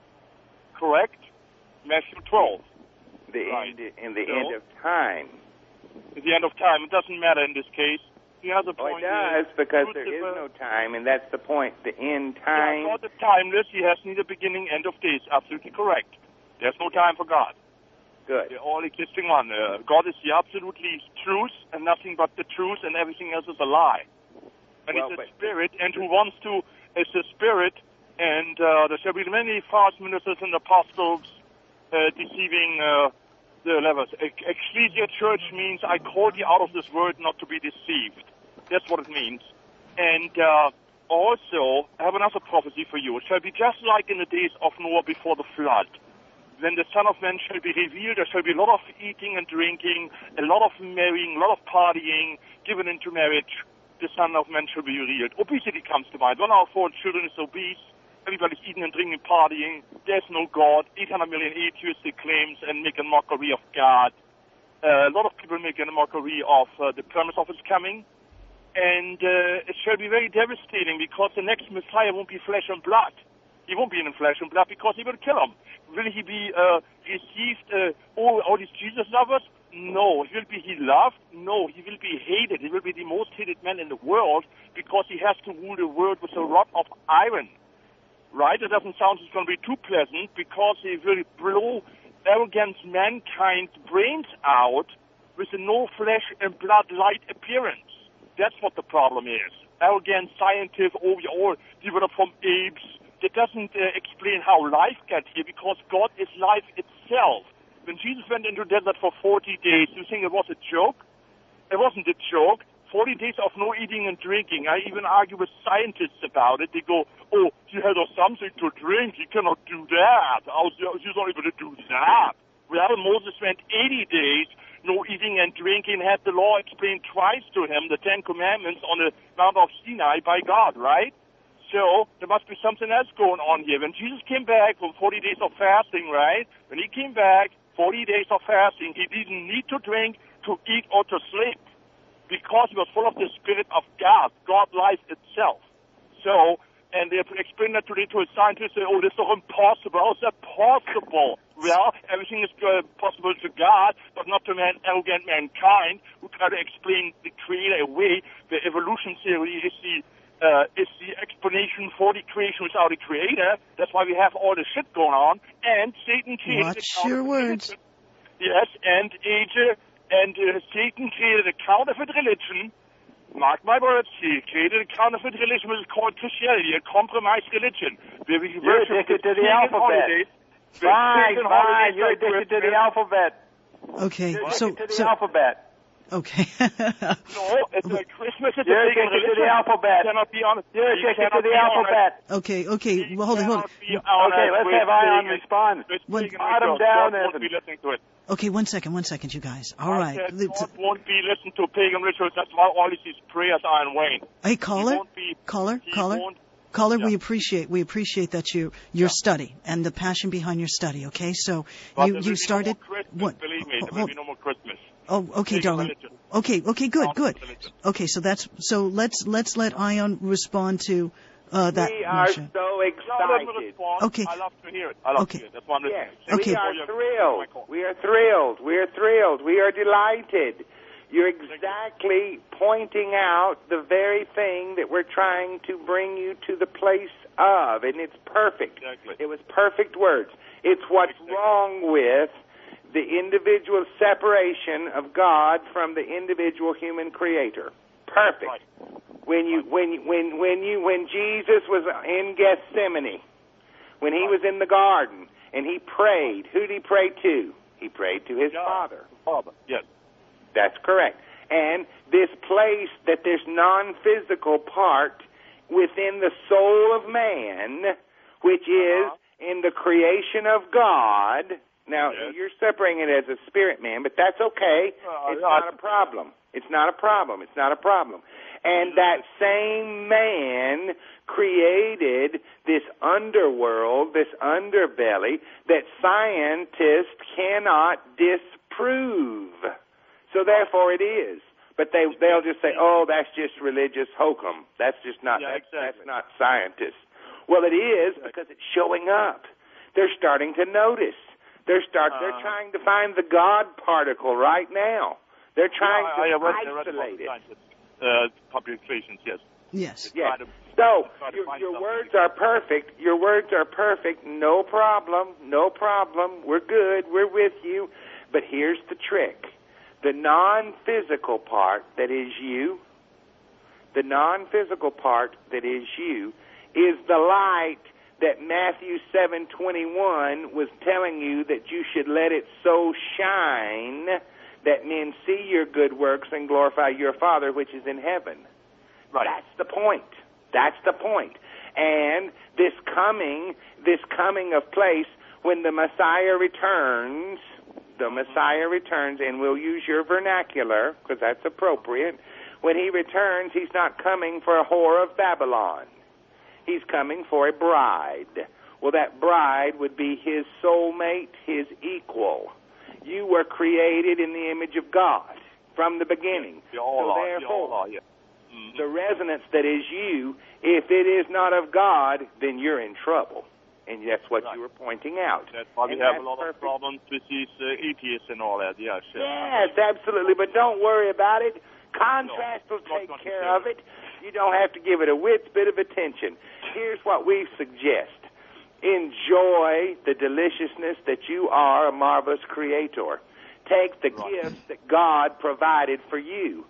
Correct? Matthew twelve. The right. end, in the so, end of time. At the end of time. It doesn't matter in this case. The other Oh, point it does, is, because Lucifer, there is no time, and that's the point. The end time. Yeah, God is timeless. He has neither beginning, end of days. Absolutely correct. There's no time for God. Good. They're all existing one. Uh, God is the absolutely truth and nothing but the truth, and everything else is a lie. And well, it's a but, spirit, and who wants to is a spirit, and uh, there shall be many false ministers and apostles uh, deceiving uh, the levels. Ecclesia church means I called you out of this world not to be deceived. That's what it means. And uh, also, I have another prophecy for you. It shall be just like in the days of Noah before the flood. When the Son of Man shall be revealed, there shall be a lot of eating and drinking, a lot of marrying, a lot of partying, given into marriage. The Son of Man shall be revealed. Obesity comes to mind. One out of four children is obese. Everybody's eating and drinking, partying. There's no God. eight hundred million atheistic claims and make a mockery of God. Uh, a lot of people make a mockery of uh, the premise of his coming. And uh, it shall be very devastating because the next Messiah won't be flesh and blood. He won't be in flesh and blood because he will kill him. Will he be uh, received, uh, all, all these Jesus lovers? No. He will be he loved? No. He will be hated. He will be the most hated man in the world because he has to rule the world with a rod of iron. Right? It doesn't sound it's going to be too pleasant because he will blow arrogant mankind's brains out with a no flesh and blood light appearance. That's what the problem is. Arrogant scientists, oh, we all developed from apes. That doesn't uh, explain how life got here because God is life itself. When Jesus went into the desert for forty days, you think it was a joke? It wasn't a joke. forty days of no eating and drinking. I even argue with scientists about it. They go, oh, he had us something to drink. He cannot do that. He's not able to do that. Well, Moses went eighty days, no eating and drinking, had the law explained twice to him, the Ten Commandments on the Mount of Sinai by God, right? So there must be something else going on here. When Jesus came back from forty days of fasting, right? When he came back, forty days of fasting, he didn't need to drink, to eat, or to sleep because he was full of the Spirit of God, God life itself. So, and they explain that today to a scientist, say, oh, this is so impossible. How is that possible? Well, everything is uh, possible to God, but not to man, arrogant mankind who try to explain the Creator away. The evolution theory is the Uh, is the explanation for the creation without a creator. That's why we have all this shit going on. And Satan created Watch a your words. Yes, and age, and uh, Satan created a counterfeit religion. Mark my words, he created a counterfeit religion which is called Christianity, a compromised religion. Where we You're worship addicted to the alphabet. Fine, fine, you're addicted to the alphabet. Okay, You're so, addicted to the so alphabet. okay. No, it's like Christmas is You're a pagan addicted to religion. the alphabet. You cannot be honest. You're You addicted to cannot the be alphabet. Okay, okay, well, hold on, hold on. Okay, let's have Ion respond. One- Bottom down, God won't Evan. be listening to it. Okay, one second, one second, you guys. All I right. said Let's- God won't be listening to pagan rituals. That's why all these prayers are in vain. Hey, He caller, won't be, caller, he caller, won't- caller. Yeah. We appreciate we appreciate that you your Yeah. study and the passion behind your study. Okay, so But you there you will be started no more Christmas, what? Believe me, there Hold- will be no more Christmas. Oh, okay, Pagan darling. religion. Okay, okay, good, good. Counterfeit religion. Okay, so that's so let's let's let Ion respond to uh, that. We are Marcia. so No, let me excited. respond. Okay. I love to hear it. I love Okay. to hear it. That's why I'm Yes, listening. Okay. we are Thank you. thrilled. We are thrilled. We are thrilled. We are delighted. You're exactly pointing out the very thing that we're trying to bring you to the place of, and it's perfect. Exactly. It was perfect words. It's what's Exactly. wrong with the individual separation of God from the individual human creator. Perfect. Right. When you when you- when when you when Jesus was in Gethsemane, when he Right. was in the garden and he prayed, who did he pray to? He prayed to his God. Father. Father. Yes. That's correct. And this place that this non-physical part within the soul of man, which is Uh-huh. in the creation of God. Now, Yes. you're separating it as a spirit man, but that's okay. Uh, It's yeah, not I- a problem. It's not a problem. It's not a problem. And that same man created this underworld, this underbelly, that scientists cannot disprove. So therefore it is. But they, they'll just say, oh, that's just religious hokum. That's just not, Yeah, that's, exactly. that's not scientists. Well, it is because it's showing up. They're starting to notice. They're start. Uh, They're trying to find the God particle right now. They're trying Yeah, I, I to read, I read isolate it. about uh, publications, yes. Yes. Yes. Try to- So try to your, find your something. words are perfect. Your words are perfect. No problem. No problem. We're good. We're with you. But here's the trick. The non-physical part that is you, the non-physical part that is you, is the light that Matthew seven twenty-one was telling you that you should let it so shine that men see your good works and glorify your Father which is in heaven. Right. That's the point. That's the point. And this coming, this coming of place when the Messiah returns, the Messiah returns, and we'll use your vernacular because that's appropriate. When he returns, he's not coming for a whore of Babylon. He's coming for a bride. Well, that bride would be his soulmate, his equal. You were created in the image of God from the beginning. We all so are. We therefore, all are, yes. Mm-hmm. the resonance that is you, if it is not of God, then you're in trouble. And that's what Right. you were pointing out. That's why we And have a that's lot perfect. of problems with these uh, atheists and all that. Yeah, sure. Yes, absolutely. But don't worry about it. Contrast No, will not take going to care say of it. You don't have to give it a whit bit of attention. Here's what we suggest. Enjoy the deliciousness that you are a marvelous creator. Take the Right. gifts that God provided for you.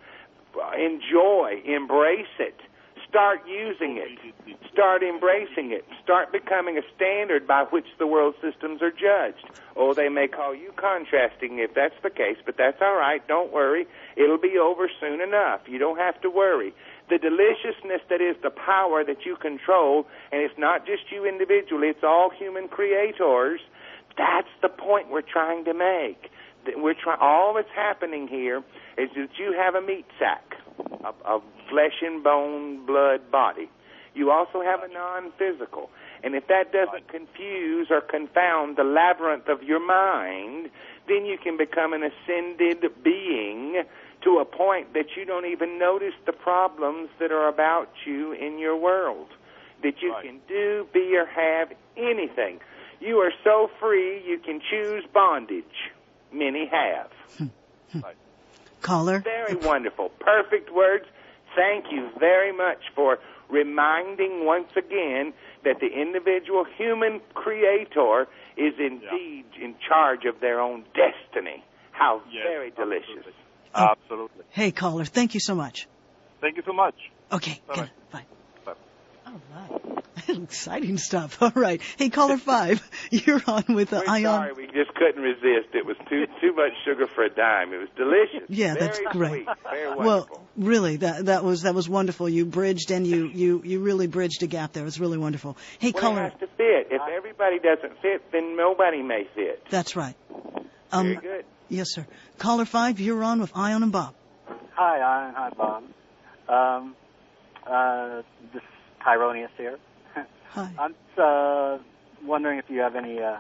Enjoy, embrace it. Start using it. Start embracing it. Start becoming a standard by which the world systems are judged. Oh, they may call you contrasting if that's the case, but that's all right. Don't worry. It'll be over soon enough. You don't have to worry. The deliciousness that is the power that you control, and it's not just you individually, it's all human creators, that's the point we're trying to make. That We're try- all that's happening here is that you have a meat sack, a, a flesh and bone, blood body. You also have a non-physical. And if that doesn't confuse or confound the labyrinth of your mind, then you can become an ascended being to a point that you don't even notice the problems that are about you in your world. That you Right. can do, be, or have anything. You are so free you can choose bondage. Many have. Right. Caller? Very wonderful. Perfect words. Thank you very much for reminding once again that the individual human creator is indeed in charge of their own destiny. How Yes, very delicious. Absolutely. Absolutely. Hey, caller, thank you so much. Thank you so much. Okay, Bye-bye. good. Bye. Bye. All right. Exciting stuff. All right. Hey, caller five, you're on with the We're Ion. sorry, we just couldn't resist. It was too too much sugar for a dime. It was delicious. Yeah, that's very great. Sweet. Very wonderful. Well, really, that that was that was wonderful. You bridged and you you you really bridged a gap there. It was really wonderful. Hey, well, caller. it has to fit. If everybody doesn't fit, then nobody may fit. That's right. Um, Very good. Yes, sir. Caller five, you're on with Ion and Bob. Hi, Ian. Hi, Bob. Um, uh, this is Tyronius here. Hi. I'm uh, wondering if you have any uh,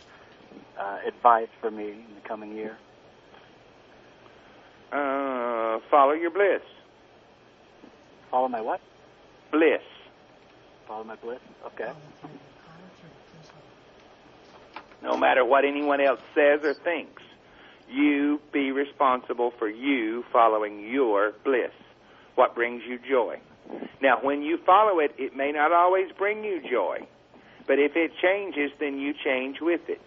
uh, advice for me in the coming year. Uh, follow your bliss. Follow my what? Bliss. Follow my bliss? Okay. No matter what anyone else says or thinks, you be responsible for you following your bliss. What brings you joy? Now, when you follow it, it may not always bring you joy. But if it changes, then you change with it.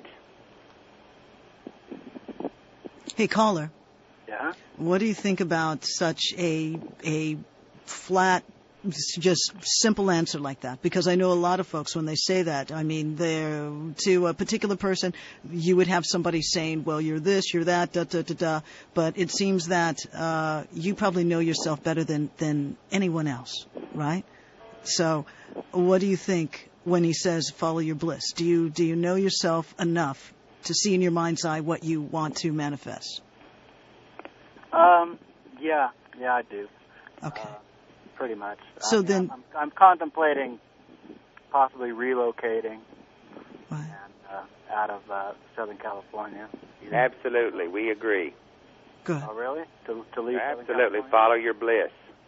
Hey, caller. Yeah? What do you think about such a a flat, just simple answer like that? Because I know a lot of folks, when they say that, I mean, they're to a particular person, you would have somebody saying, well, you're this, you're that, da, da, da, da. But it seems that uh, you probably know yourself better than, than anyone else, right? So what do you think when he says follow your bliss? Do you do you know yourself enough to see in your mind's eye what you want to manifest? Um, yeah, yeah, I do. Okay. Uh, pretty much. So I mean, then... I'm, I'm contemplating possibly relocating Right. and, uh, out of uh, Southern California. Absolutely, we agree. Good. Oh, really? To, to leave Absolutely, Southern California? follow your bliss.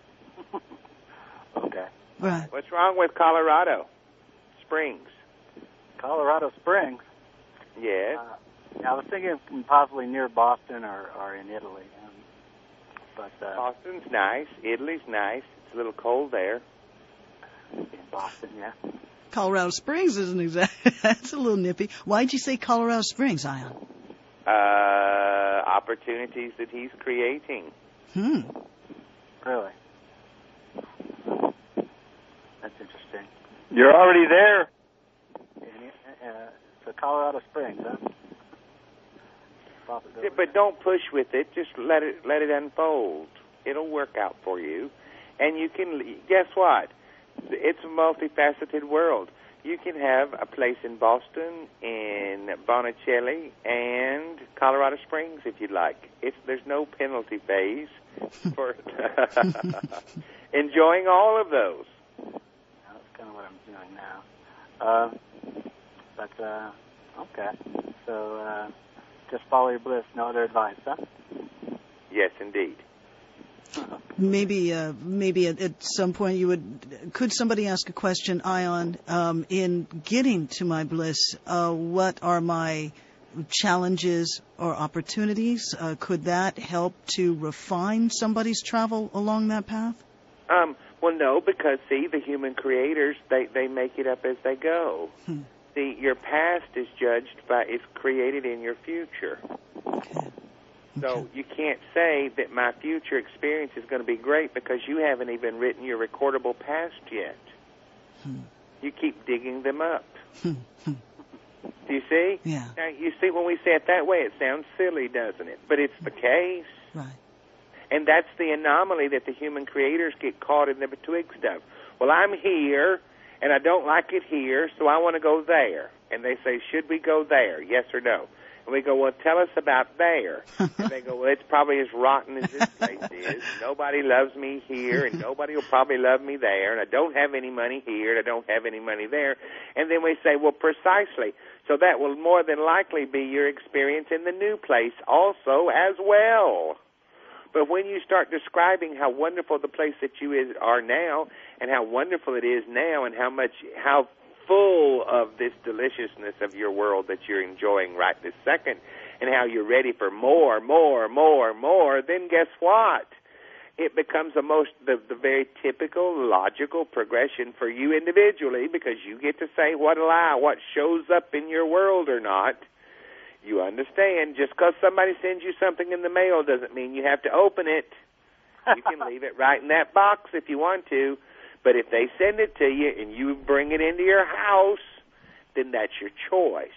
Okay. Right. What's wrong with Colorado Springs? Colorado Springs? Yes. Uh, I was thinking of possibly near Boston or, or in Italy. Um, but uh, Boston's nice. Italy's nice. It's a little cold there. in Boston, yeah. Colorado Springs isn't exactly... That's a little nippy. Why'd you say Colorado Springs, Ion? Uh, opportunities that he's creating. Hmm. Really? That's interesting. You're already there. And, uh, so Colorado Springs, huh? Yeah, but don't push with it. Just let it let it unfold. It'll work out for you. And you can, guess what? It's a multifaceted world. You can have a place in Boston, in Bonicelli, and Colorado Springs if you'd like. It's, there's no penalty phase for enjoying all of those. That's kind of what I'm doing now. Uh, but, uh, okay. So, uh, just follow your bliss, no other advice, huh? Yes, indeed. Maybe, uh, maybe at, at some point you would. Could somebody ask a question, Ion? Um, in getting to my bliss, uh, what are my challenges or opportunities? Uh, could that help to refine somebody's travel along that path? Um, well, no, because see, the human creators they they make it up as they go. Hmm. See, your past is judged by is created in your future. Okay. So you can't say that my future experience is going to be great because you haven't even written your recordable past yet. Hmm. You keep digging them up. Hmm. Hmm. Do you see? Yeah. Now, you see, when we say it that way, it sounds silly, doesn't it? But it's the case. Right. And that's the anomaly that the human creators get caught in the betwixt of. Well, I'm here, and I don't like it here, so I want to go there. And they say, should we go there, yes or no? And we go, well, tell us about there. And they go, well, it's probably as rotten as this place is. Nobody loves me here, and nobody will probably love me there, and I don't have any money here, and I don't have any money there. And then we say, well, precisely. So that will more than likely be your experience in the new place also as well. But when you start describing how wonderful the place that you is, are now, and how wonderful it is now, and how much, how full of this deliciousness of your world that you're enjoying right this second, and how you're ready for more, more, more, more, then guess what? It becomes the most, the, the very typical, logical progression for you individually, because you get to say what allow, what shows up in your world or not. You understand, just because somebody sends you something in the mail doesn't mean you have to open it. You can leave it right in that box if you want to. But if they send it to you and you bring it into your house, then that's your choice,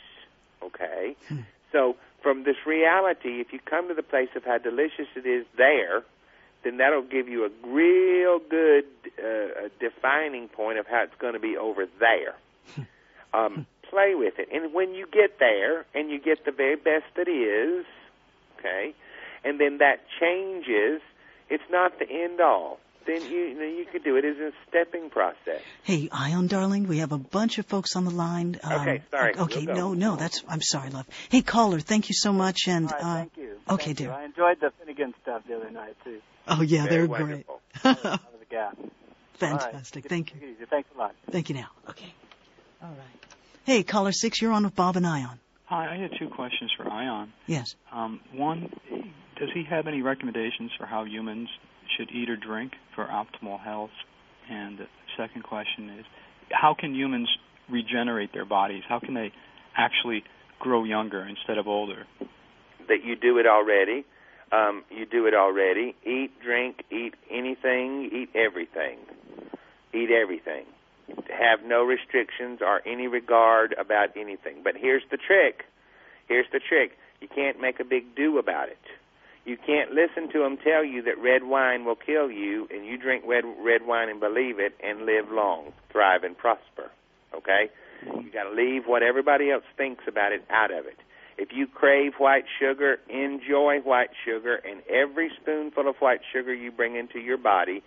okay? Hmm. So from this reality, if you come to the place of how delicious it is there, then that'll give you a real good uh, defining point of how it's going to be over there. Um, play with it. And when you get there and you get the very best that is, okay, and then that changes, it's not the end all. Then you, you know, you could do it as a stepping process. Hey, Ion, darling, we have a bunch of folks on the line. Um, okay, sorry. Okay, we'll no, no, that's. I'm sorry, love. Hey, caller, thank you so much, and All right, uh, thank you. Okay, thank dear. You. I enjoyed the Finnegan stuff the other night too. Oh yeah, Very they're wonderful. great. Out of the gap. Fantastic. Right. Thank you. Take it easy. Thanks a lot. Thank you. Now, okay. All right. Hey, caller six, you're on with Bob and Ion. Hi, I had two questions for Ion. Yes. Um, one, does he have any recommendations for how humans should eat or drink for optimal health And the second question is, how can humans regenerate their bodies? How can they actually grow younger instead of older? That you do it already. Um, you do it already. Eat, drink, eat anything, eat everything. Eat everything. Have no restrictions or any regard about anything. But here's the trick. Here's the trick. You can't make a big do about it. You can't listen to them tell you that red wine will kill you, and you drink red, red wine and believe it and live long, thrive, and prosper. Okay? You got to leave what everybody else thinks about it out of it. If you crave white sugar, enjoy white sugar, and every spoonful of white sugar you bring into your body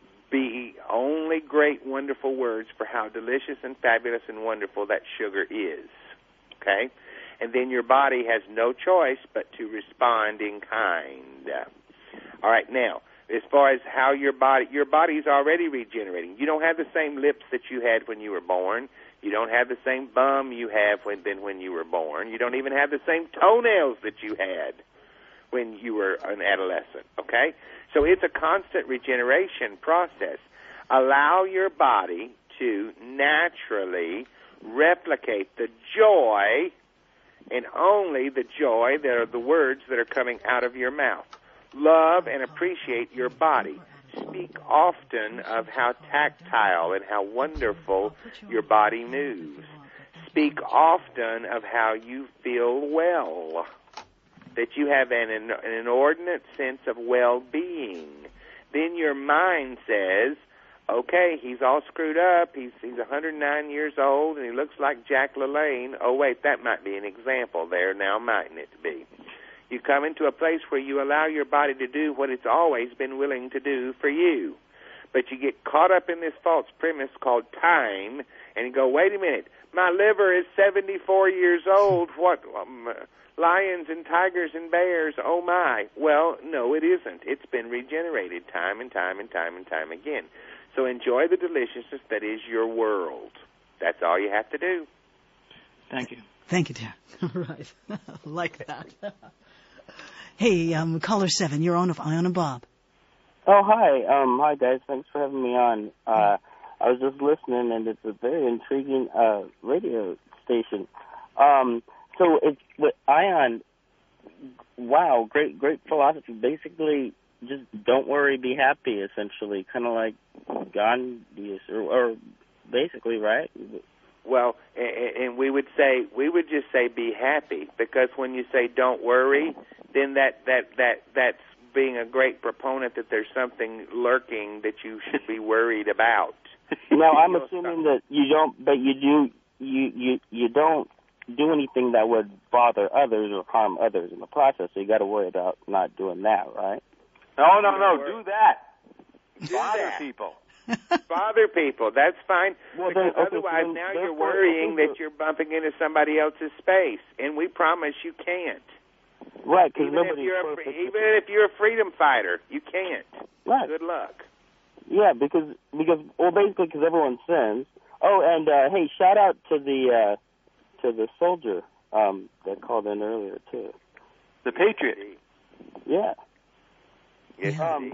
be only great, wonderful words for how delicious and fabulous and wonderful that sugar is. Okay? And then your body has no choice but to respond in kind. All right, now, as far as how your body, your body's already regenerating. You don't have the same lips that you had when you were born. You don't have the same bum you have when, than when you were born. You don't even have the same toenails that you had when you were an adolescent, okay? So it's a constant regeneration process. Allow your body to naturally replicate the joy, and only the joy, that are the words that are coming out of your mouth. Love and appreciate your body. Speak often of how tactile and how wonderful your body moves. Speak often of how you feel well, that you have an, an inordinate sense of well-being. Then your mind says, okay, he's all screwed up, he's he's one hundred nine years old, and he looks like Jack LaLanne. Oh, wait, that might be an example there now, mightn't it be? You come into a place where you allow your body to do what it's always been willing to do for you. But you get caught up in this false premise called time, and you go, wait a minute, my liver is seventy-four years old. What, um, lions and tigers and bears, oh my. Well, no, it isn't. It's been regenerated time and time and time and time again. So enjoy the deliciousness that is your world. That's all you have to do. Thank you. Thank you, dear. All right. Like that. Hey, um, caller seven, you're on with Ion and Bob. Oh, hi. Um, hi, guys. Thanks for having me on. Uh, I was just listening, and it's a very intriguing uh, radio station. Um, so it's with Ion. Wow, great, great philosophy. Basically, just don't worry, be happy. Essentially, kind of like Gandhi, or, or basically, right? Well, and we would say, we would just say be happy, because when you say don't worry, then that, that, that, that's being a great proponent that there's something lurking that you should be worried about. No, I'm assuming that you don't, but you do, you, you, you don't do anything that would bother others or harm others in the process, so you got to worry about not doing that, right? No, no, no, do that. Do Bother that. people. Bother people, that's fine, well, because then, okay, otherwise so now you're therefore, worrying okay, that you're bumping into somebody else's space, and we promise you can't. Right, because even if you're a, even if you're a freedom fighter, you can't. Right. Good luck. Yeah, because because well, basically because everyone sins. Oh, and uh, hey, shout out to the uh, to the soldier um, that called in earlier too. The Patriot. Yeah. Yes, um,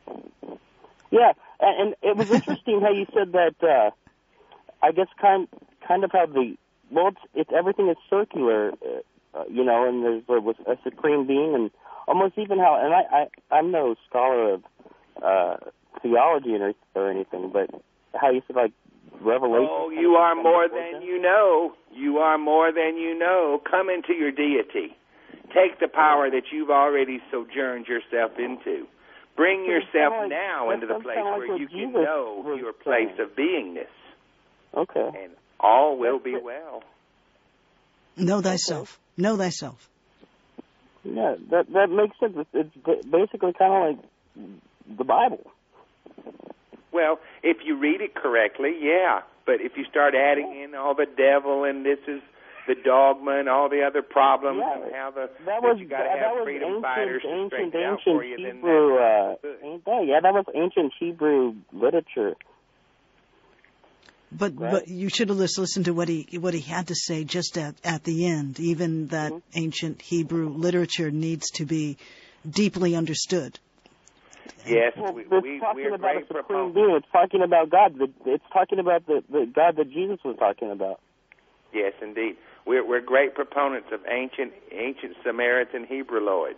yeah, and, and it was interesting how you said that. Uh, I guess kind kind of how the well, it's, it's everything is circular. Uh, Uh, you know, and there's, there was a supreme being, and almost even how, and I, I, I'm no scholar of uh, theology or, or anything, but how you said, like, revelation. Oh, you are more than you know. You are more than you know. Come into your deity. Take the power that you've already sojourned yourself into. Bring yourself like, now into the place like where you Jesus can know your place saying. of beingness. Okay. And all will be well. Know thyself. Okay. Know thyself. Yeah, that that makes sense. It's, it's basically kind of like the Bible. Well, if you read it correctly, yeah. But if you start adding in all the devil and this is the dogma and all the other problems yeah, and how the that was you got to that, have that freedom ancient, fighters ancient, to straighten ancient, out for you, Hebrew, then that's uh, ain't that? Yeah, that was ancient Hebrew literature. But right. but you should have listened to what he what he had to say just at, at the end. Even that mm-hmm. ancient Hebrew literature needs to be deeply understood. Yes, well, we, it's we, talking we're about great a supreme proponents. being. It's talking about God. It's talking about the, the God that Jesus was talking about. Yes, indeed. We're, we're great proponents of ancient ancient Samaritan Hebrewloid.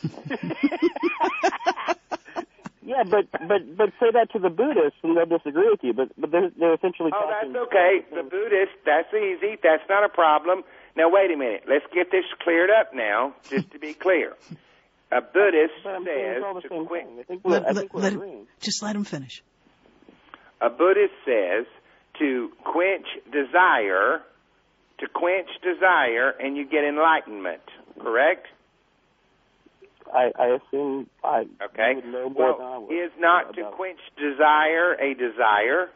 Yeah, but but but say that to the Buddhists and they'll disagree with you. But but they're they're essentially Oh, talking. that's okay. The Buddhist, that's easy. That's not a problem. Now, wait a minute. Let's get this cleared up now, just to be clear. A Buddhist But I'm saying says it's all the to same quit. thing. I think we're, Let, I let, think we're let agreeing. him, just let him finish. A Buddhist says to quench desire, to quench desire, and you get enlightenment. Correct? I, I assume I Okay. would know more than I Well, would. is not to about- quench desire a desire?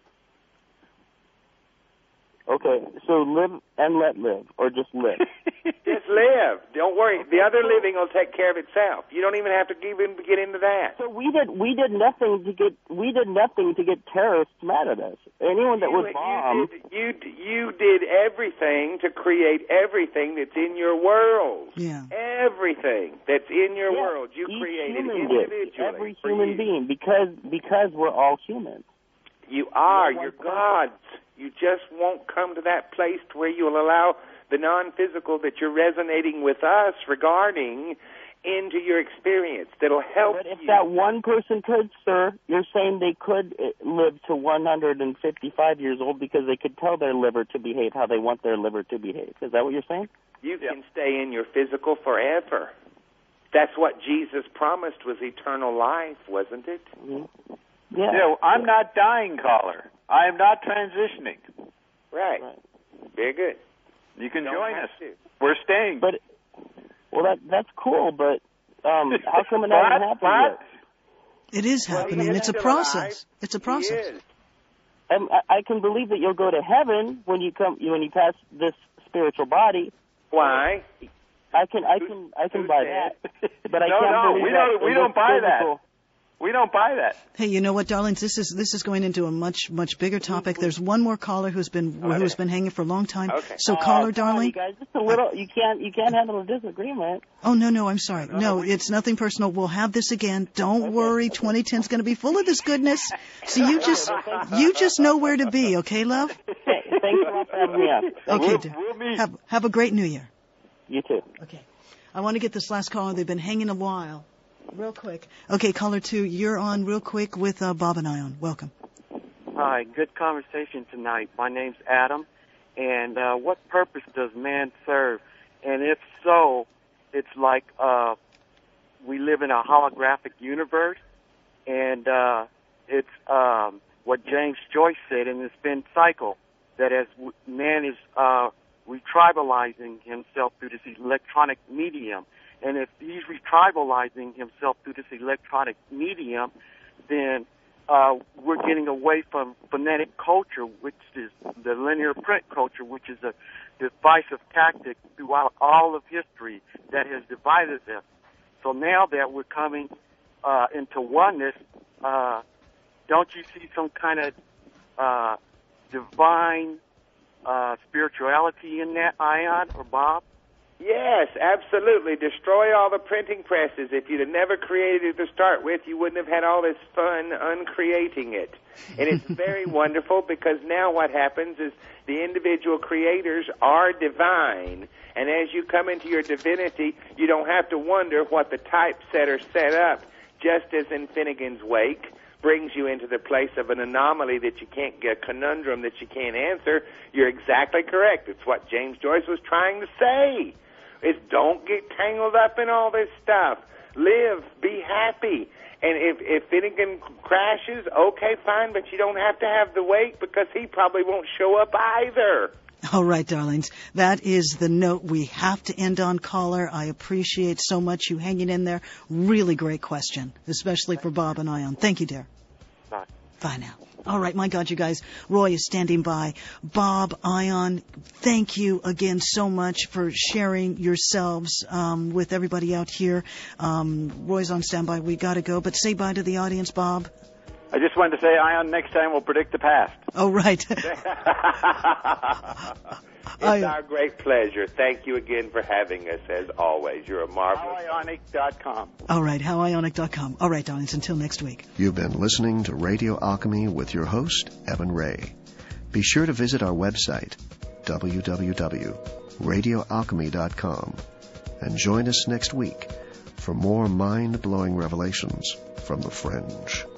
Okay, so live and let live, or just live. Just live. Don't worry. The other living will take care of itself. You don't even have to even get into that. So we did we did nothing to get we did nothing to get terrorists mad at us. Anyone that you, was bombed. You did, you, you did everything to create everything that's in your world. Yeah. Everything that's in your Yeah, world, you each created human individually. did. Every for human you. being, because because we're all humans. You are. No one You're person. gods. You just won't come to that place to where you'll allow the non-physical that you're resonating with us regarding into your experience. That'll help But if you. that one person could, sir, you're saying they could uh, live to one hundred fifty-five years old because they could tell their liver to behave how they want their liver to behave. Is that what you're saying? You can stay in your physical forever. That's what Jesus promised was eternal life, wasn't it? Mm-hmm. Yeah. Yeah, I'm not dying, caller. I am not transitioning. Right. Right. Very good. You can Don't join have us. to. We're staying. But well, that that's cool. But um, how come it What? hasn't happened What? yet? It is Well, he happening. is It's a still process. alive. It's a He process. is. Um, I, I can believe that you'll go to heaven when you come when you pass this spiritual body. Why? I can I can I can Who buy said? that. But I No, can't no, believe we that don't- we in don't this buy that. physical- We don't buy that. Hey, you know what, darlings? This is this is going into a much much bigger topic. There's one more caller who's been Okay. who's been hanging for a long time. Okay. So, Oh, caller, come on, darling. you guys, just a little. You can't you can't handle a disagreement. Oh no, no, I'm sorry. No, it's nothing personal. We'll have this again. Don't worry. twenty ten's going to be full of this goodness. So you just you just know where to be, okay, love? Hey, thanks a lot for having me on. Okay, We'll, dear. we'll meet. Have have a great New Year. You too. Okay. I want to get this last caller. They've been hanging a while. Real quick. Okay, caller two, you're on real quick with uh, Bob and I on. Welcome. Hi, good conversation tonight. My name's Adam, and uh, what purpose does man serve? And if so, it's like uh, we live in a holographic universe, and uh, it's um, what James Joyce said in the spin cycle, that as w- man is uh, retribalizing himself through this electronic medium, and if he's retribalizing himself through this electronic medium, then uh, we're getting away from phonetic culture, which is the linear print culture, which is a divisive tactic throughout all of history that has divided us. So now that we're coming uh, into oneness, uh, don't you see some kind of uh, divine uh, spirituality in that, Ion or Bob? Yes, absolutely. Destroy all the printing presses. If you'd have never created it to start with, you wouldn't have had all this fun uncreating it. And it's very wonderful because now what happens is the individual creators are divine. And as you come into your divinity, you don't have to wonder what the typeset are set up, just as in Finnegan's Wake brings you into the place of an anomaly that you can't get, a conundrum that you can't answer. You're exactly correct. It's what James Joyce was trying to say. Is don't get tangled up in all this stuff. Live, be happy. And if, if Finnegan crashes, okay, fine, but you don't have to have the wake because he probably won't show up either. All right, darlings. That is the note we have to end on, caller. I appreciate so much you hanging in there. Really great question, especially for Bob and Ion. Thank you, dear. Bye. Bye now. All right, my God, you guys. Roy is standing by. Bob, Ion, thank you again so much for sharing yourselves um, with everybody out here. Um, Roy's on standby. We got to go. But say bye to the audience, Bob. I just wanted to say, Ion, next time we'll predict the past. Oh, right. It's I, our great pleasure. Thank you again for having us, as always. You're a marvelous... how ionic dot com. all right, how ionic dot com. All right, darlings, until next week. You've been listening to Radio Alchemy with your host, Evan Ray. Be sure to visit our website, w w w dot radio alchemy dot com, and join us next week for more mind-blowing revelations from the fringe.